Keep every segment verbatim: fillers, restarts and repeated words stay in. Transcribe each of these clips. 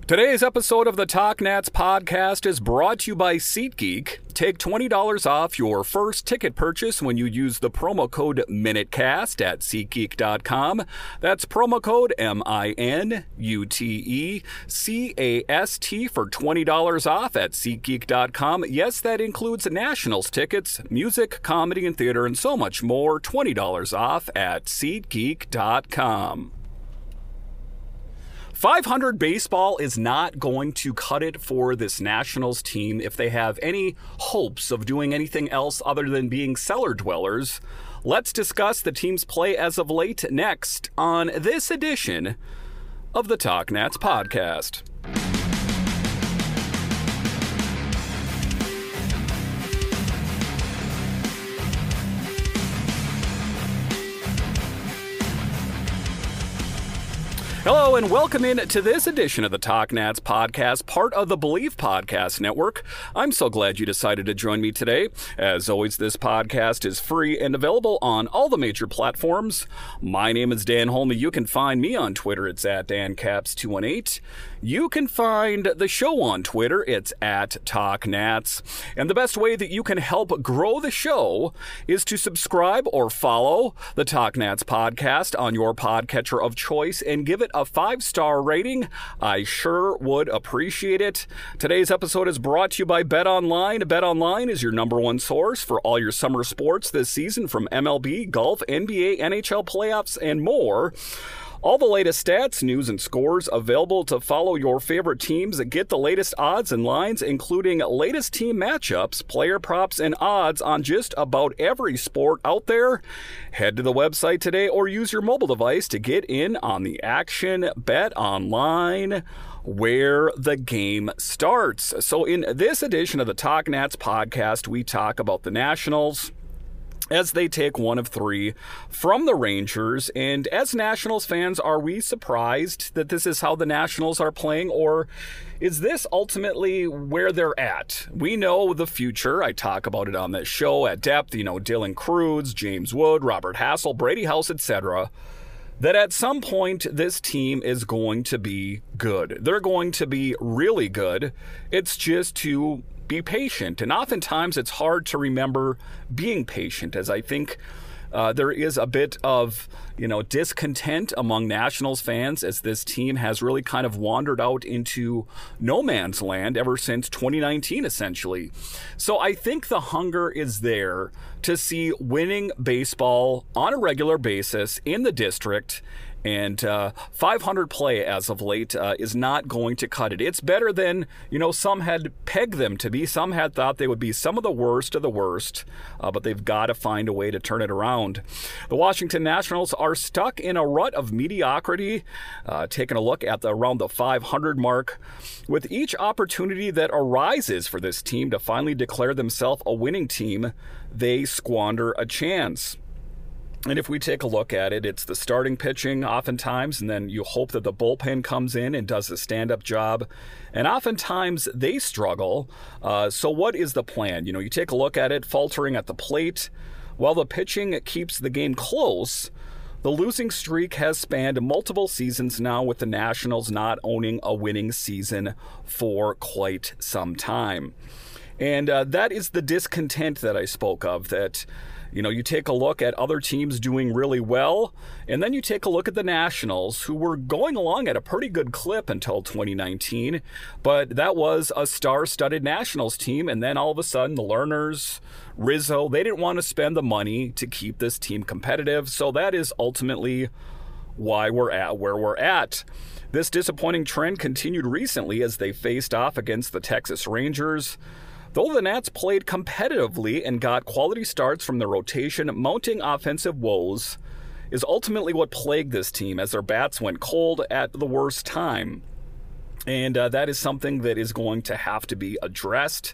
Today's episode of the Talk Nats podcast is brought to you by SeatGeek. Take twenty dollars off your first ticket purchase when you use the promo code MINUTECAST at SeatGeek dot com. That's promo code M I N U T E C A S T for twenty dollars off at SeatGeek dot com. Yes, that includes Nationals tickets, music, comedy, and theater, and so much more. twenty dollars off at SeatGeek dot com. five hundred baseball is not going to cut it for this Nationals team if they have any hopes of doing anything else other than being cellar dwellers. Let's discuss the team's play as of late next on this edition of the Talk Nats podcast. Hello and welcome in to this edition of the Talk Nats podcast, part of the Believe Podcast Network. I'm so glad you decided to join me today. As always, this podcast is free and available on all the major platforms. My name is Dan Holme. You can find me on Twitter. It's at Dan Caps two one eight. You can find the show on Twitter. It's at Talk Nats. And the best way that you can help grow the show is to subscribe or follow the Talk Nats podcast on your podcatcher of choice and give it a five-star rating. I sure would appreciate it. Today's episode is brought to you by BetOnline. BetOnline is your number one source for all your summer sports this season, from M L B, golf, N B A, N H L playoffs, and more. All the latest stats, news, and scores available to follow your favorite teams. Get the latest odds and lines, including latest team matchups, player props, and odds on just about every sport out there. Head to the website today or use your mobile device to get in on the action. BetOnline, where the game starts. So in this edition of the Talk Nats podcast, we talk about the Nationals as they take one of three from the Rangers. And as Nationals fans, are we surprised that this is how the Nationals are playing, or is this ultimately where they're at? We know the future. I talk about it on this show at depth. You know, Dylan Crews, James Wood, Robert Hassel, Brady House, et cetera, that at some point this team is going to be good. They're going to be really good. It's just to be patient. And oftentimes it's hard to remember being patient, as I think uh, there is a bit of, you know, discontent among Nationals fans as this team has really kind of wandered out into no man's land ever since twenty nineteen, essentially. So I think the hunger is there to see winning baseball on a regular basis in the district. And uh, five hundred play as of late uh, is not going to cut it. It's better than, you know, some had pegged them to be. Some had thought they would be some of the worst of the worst, uh, but they've got to find a way to turn it around. The Washington Nationals are stuck in a rut of mediocrity, uh, taking a look at the, around the five hundred mark. With each opportunity that arises for this team to finally declare themselves a winning team, they squander a chance. And if we take a look at it, it's the starting pitching oftentimes, and then you hope that the bullpen comes in and does a stand-up job. And oftentimes they struggle. Uh, so what is the plan? You know, you take a look at it, faltering at the plate. While the pitching keeps the game close, the losing streak has spanned multiple seasons now, with the Nationals not owning a winning season for quite some time. And uh, that is the discontent that I spoke of, that you know, you take a look at other teams doing really well, and then you take a look at the Nationals, who were going along at a pretty good clip until twenty nineteen, but that was a star-studded Nationals team, and then all of a sudden the Lerners, Rizzo, they didn't want to spend the money to keep this team competitive, so that is ultimately why we're at where we're at. This disappointing trend continued recently as they faced off against the Texas Rangers. Though the Nats played competitively and got quality starts from the rotation, mounting offensive woes is ultimately what plagued this team as their bats went cold at the worst time. And uh, that is something that is going to have to be addressed.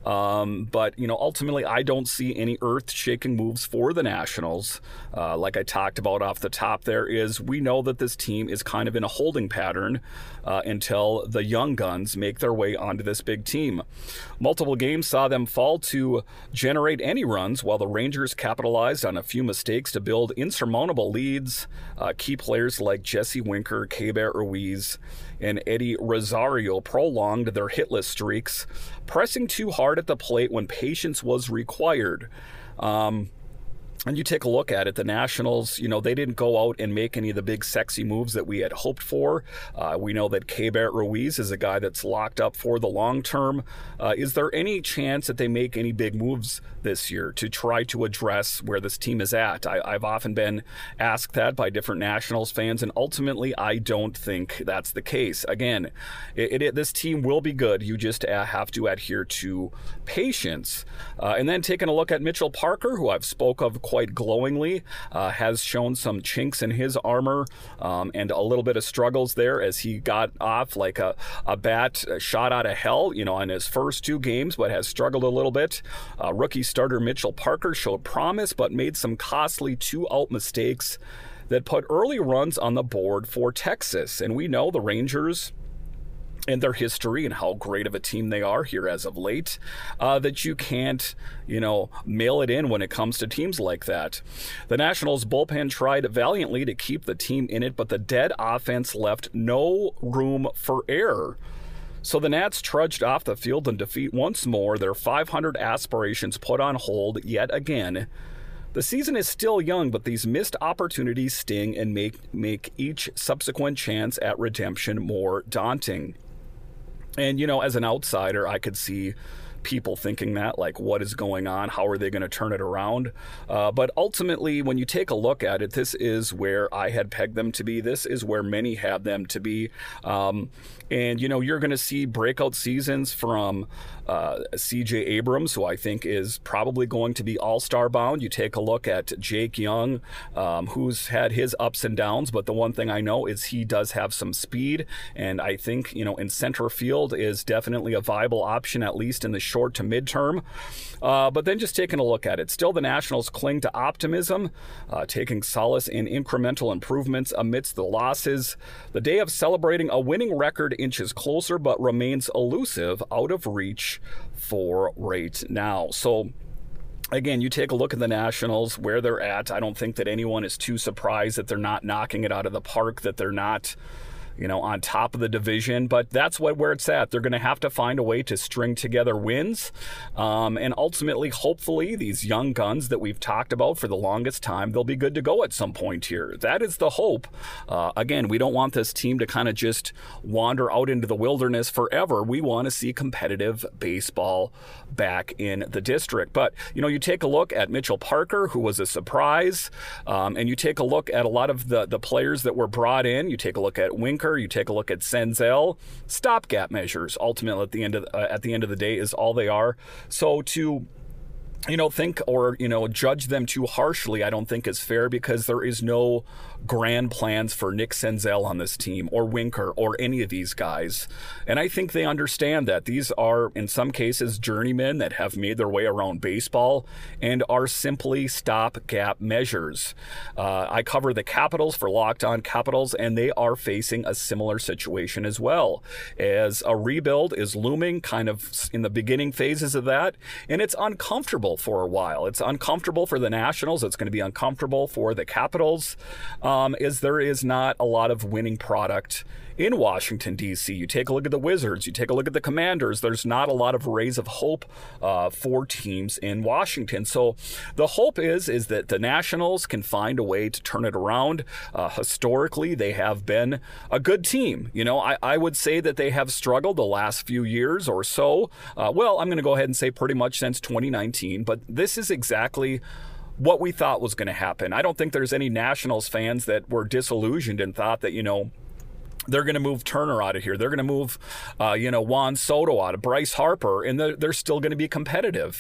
Um, but, you know, ultimately, I don't see any earth-shaking moves for the Nationals. Uh, like I talked about off the top there is we know that this team is kind of in a holding pattern uh, until the young guns make their way onto this big team. Multiple games saw them fall to generate any runs while the Rangers capitalized on a few mistakes to build insurmountable leads. Uh, key players like Jesse Winker, Keibert Ruiz, and Eddie Rosario prolonged their hitless streaks, pressing too hard at the plate when patience was required. Um, And you take a look at it, the Nationals, you know, they didn't go out and make any of the big sexy moves that we had hoped for. Uh, we know that Keibert Ruiz is a guy that's locked up for the long term. Uh, is there any chance that they make any big moves this year to try to address where this team is at? I, I've often been asked that by different Nationals fans, and ultimately I don't think that's the case. Again, it, it, this team will be good. You just have to adhere to patience. Uh, and then taking a look at Mitchell Parker, who I've spoke of quite glowingly, uh, has shown some chinks in his armor um, and a little bit of struggles there as he got off like a, a bat shot out of hell, you know, in his first two games, but has struggled a little bit. Uh, rookie starter Mitchell Parker showed promise, but made some costly two-out mistakes that put early runs on the board for Texas. And we know the Rangers and their history and how great of a team they are here as of late, uh, that you can't, you know, mail it in when it comes to teams like that. The Nationals bullpen tried valiantly to keep the team in it, but the dead offense left no room for error. So the Nats trudged off the field in defeat once more, their five hundred aspirations put on hold yet again. The season is still young, but these missed opportunities sting and make, make each subsequent chance at redemption more daunting. And, you know, as an outsider, I could see people thinking that, like, what is going on? How are they going to turn it around? Uh, but ultimately, when you take a look at it, this is where I had pegged them to be. This is where many had them to be. Um, and, you know, you're going to see breakout seasons from uh, C J Abrams, who I think is probably going to be all-star bound. You take a look at Jake Young, um, who's had his ups and downs, but the one thing I know is he does have some speed. And I think, you know, in center field is definitely a viable option, at least in the short to midterm. Uh, but then just taking a look at it, still the Nationals cling to optimism, uh, taking solace in incremental improvements amidst the losses. The day of celebrating a winning record inches closer, but remains elusive, out of reach for right now. So again, you take a look at the Nationals, where they're at. I don't think that anyone is too surprised that they're not knocking it out of the park, that they're not, you know, on top of the division, but that's what where it's at. They're going to have to find a way to string together wins, um, and ultimately, hopefully, these young guns that we've talked about for the longest time, they'll be good to go at some point here. That is the hope. Uh, again, we don't want this team to kind of just wander out into the wilderness forever. We want to see competitive baseball back in the district. But, you know, you take a look at Mitchell Parker, who was a surprise, um, and you take a look at a lot of the, the players that were brought in. You take a look at Winker, you take a look at Senzel. Stopgap measures, ultimately, at the end of uh, at the end of the day, is all they are. So to, you know, think or, you know, judge them too harshly, I don't think is fair, because there is no grand plans for Nick Senzel on this team, or Winker, or any of these guys. And I think they understand that these are, in some cases, journeymen that have made their way around baseball and are simply stopgap measures. Uh, I cover the Capitals for Locked On Capitals, and they are facing a similar situation as well, as a rebuild is looming, kind of in the beginning phases of that, and it's uncomfortable for a while. It's uncomfortable for the Nationals. It's going to be uncomfortable for the Capitals, um, as there is not a lot of winning product in Washington, D C. You take a look at the Wizards, you take a look at the Commanders, there's not a lot of rays of hope uh, for teams in Washington. So the hope is, is that the Nationals can find a way to turn it around. Uh, historically, they have been a good team. You know, I, I would say that they have struggled the last few years or so. Uh, well, I'm going to go ahead and say pretty much since twenty nineteen, but this is exactly what we thought was going to happen. I don't think there's any Nationals fans that were disillusioned and thought that, you know, they're going to move Turner out of here. They're going to move, uh, you know, Juan Soto out of Bryce Harper, and they're, they're still going to be competitive.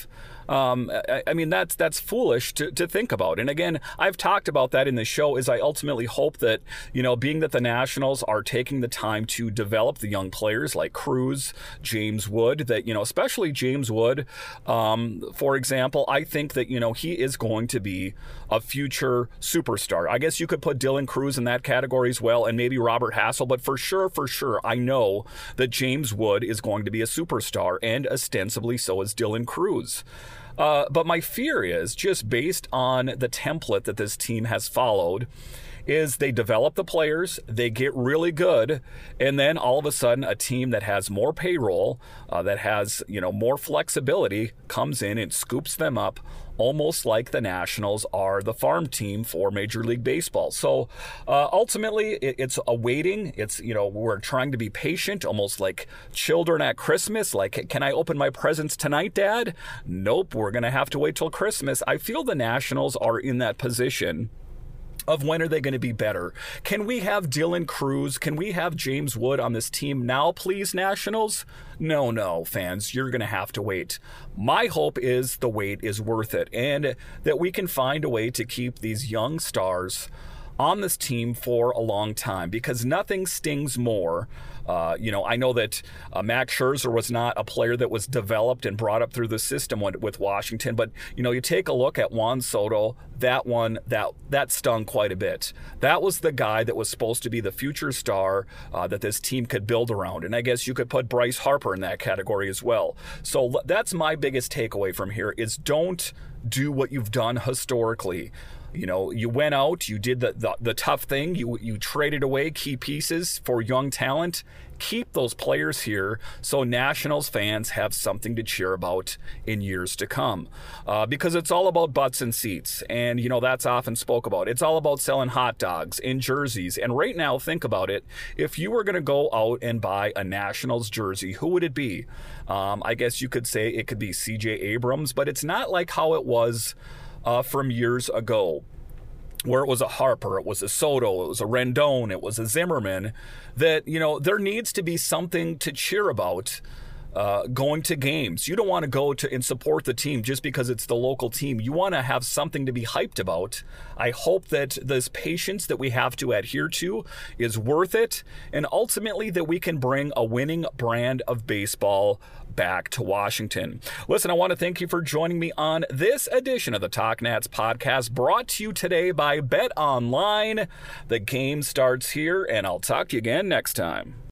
Um, I, I mean, that's that's foolish to, to think about. And again, I've talked about that in the show, is I ultimately hope that, you know, being that the Nationals are taking the time to develop the young players like Cruz, James Wood, that, you know, especially James Wood, um, for example, I think that, you know, he is going to be a future superstar. I guess you could put Dylan Cruz in that category as well, and maybe Robert Hassel, but for sure, for sure, I know that James Wood is going to be a superstar, and ostensibly so is Dylan Cruz. Uh, but my fear is, just based on the template that this team has followed, is they develop the players, they get really good, and then all of a sudden a team that has more payroll, uh, that has, you know, more flexibility, comes in and scoops them up, almost like the Nationals are the farm team for Major League Baseball. So uh, ultimately, it, it's a waiting. It's, you know, we're trying to be patient, almost like children at Christmas. Like, can I open my presents tonight, Dad? Nope, we're going to have to wait till Christmas. I feel the Nationals are in that position of when are they going to be better? Can we have Dylan Cruz? Can we have James Wood on this team now, please, Nationals? No, no, fans, you're going to have to wait. My hope is the wait is worth it, and that we can find a way to keep these young stars on this team for a long time, because nothing stings more. Uh, you know, I know that uh, Max Scherzer was not a player that was developed and brought up through the system with Washington, but, you know, you take a look at Juan Soto, that one, that that stung quite a bit. That was the guy that was supposed to be the future star uh, that this team could build around, and I guess you could put Bryce Harper in that category as well. So that's my biggest takeaway from here, is don't do what you've done historically. You know, you went out, you did the, the, the tough thing, you you traded away key pieces for young talent. Keep those players here so Nationals fans have something to cheer about in years to come. Uh, because it's all about butts and seats, and, you know, that's often spoke about. It's all about selling hot dogs and jerseys. And right now, think about it. If you were going to go out and buy a Nationals jersey, who would it be? Um, I guess you could say it could be C J Abrams, but it's not like how it was Uh, from years ago, where it was a Harper, it was a Soto, it was a Rendon, it was a Zimmerman, that, you know, there needs to be something to cheer about uh, going to games. You don't want to go to and support the team just because it's the local team. You want to have something to be hyped about. I hope that this patience that we have to adhere to is worth it, and ultimately that we can bring a winning brand of baseball back to Washington. Listen, I want to thank you for joining me on this edition of the Talk Nats podcast, brought to you today by Bet Online. The game starts here, and I'll talk to you again next time.